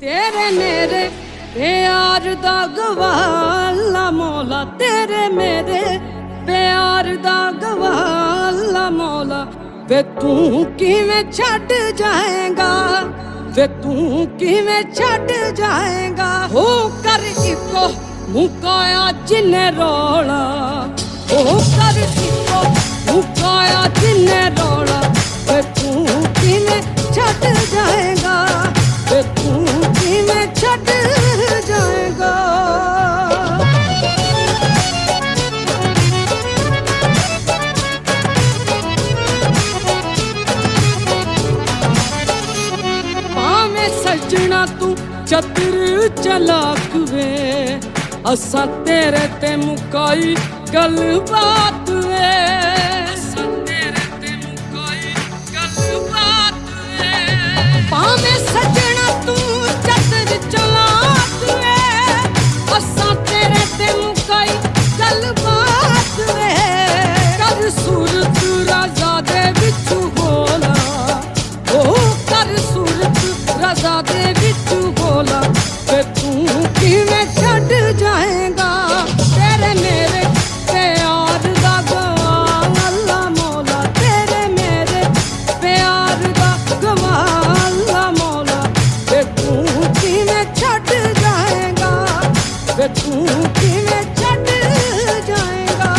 तेरे मेरे प्यार दा गवाला मौला, तेरे मेरे प्यार दा गवाला मौला। वे तू किवें छड्ड जाएगा, वे तू किवें छड्ड जाएगा। हो कर इको मुकाया जिन्ने रोला, हो कर इको मुकाया जिन्ने रोला। वे तू किवें छड्ड जाएगा, वे तू किवें छड्ड जाएगा। भावें सजना तू चतुर चलाक वे, असां तेरे ते मुकाई गल बात वे। भावें सजना तू चतुर चलाक वे, असां तेरे ते मुकाई गल बात वे। कर सूरत रज़ा दे विच बोला, ओ कर सूरत रज़ा दे विच बोला। वे तू किवें छड्ड जाएगा, तेरे मेरे प्यार दा गवाला मौला। तेरे मेरे प्यार दा गवाला मौला। वे तू किवें छड्ड जाएगा, वे तू किवें छड्ड जाएगा।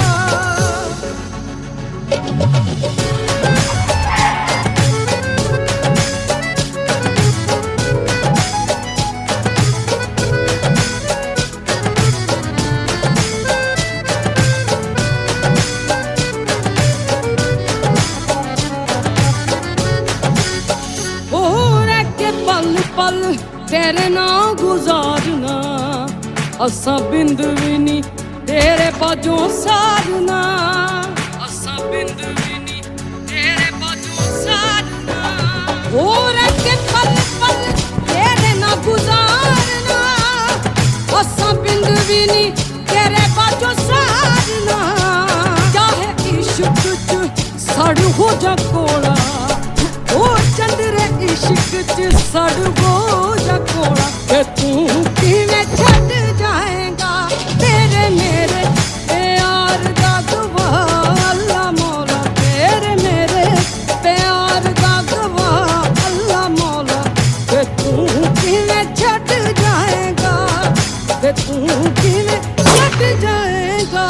पल पल तेरे नाल गुजारना, असां बिंद भी नी तेरे बाजों सारना। असां बिंद भी नी तेरे बाजों सारना। हो रखे पल पल तेरे नाल गुजारना, असां बिंद भी नी तेरे बाजों सारना। चाहे इश्क च सड़ हो जा कोड़ा, ओ चंदरे इश्क च सड़ हो जा कोड़ा। ते तू किवें छड्ड जाएगा, तेरे मेरे प्यार दा गवाला मौला। तेरे मेरे प्यार दा गवाला मौला। ते तू किवें छड्ड जाएगा, ते तू किवें छड्ड जाएगा।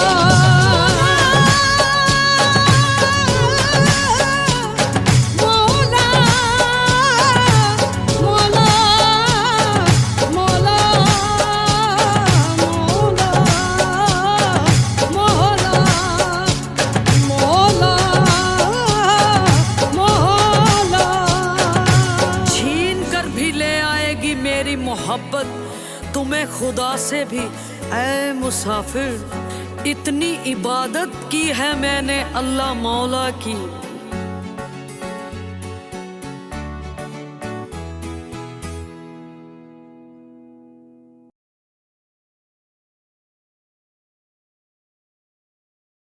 मेरी मोहब्बत तुम्हें खुदा से भी ऐ मुसाफिर। इतनी इबादत की है मैंने अल्लाह मौला की।